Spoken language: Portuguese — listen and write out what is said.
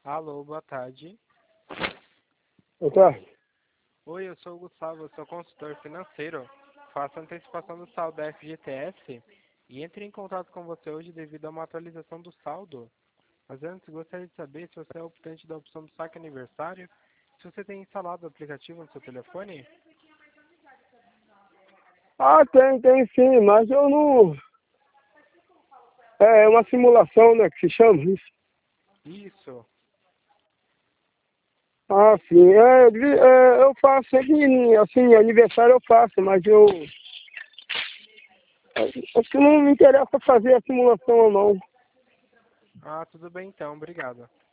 Alô, boa tarde. Boa tarde. Oi, eu sou o Gustavo, eu sou consultor financeiro. Faço antecipação do saldo da FGTS e entre em contato com você hoje devido a uma atualização do saldo. Mas antes, gostaria de saber se você é optante da opção do saque aniversário, se você tem instalado o aplicativo no seu telefone. Ah, tem sim, mas eu não... É uma simulação, né, que se chama isso. Isso. Ah, sim. Eu faço sempre, assim, aniversário eu faço, mas eu... Acho que não me interessa fazer a simulação ou não. Ah, tudo bem então, obrigado.